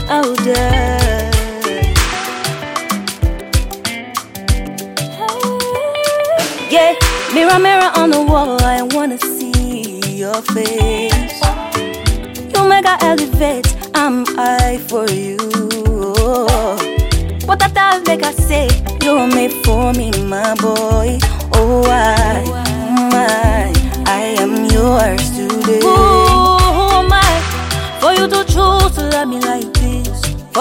out there. Yeah, mirror, mirror on the wall, I wanna see your face. You make I elevate, I'm high for you. What I thought make I say, you're made for me, my boy. Oh, I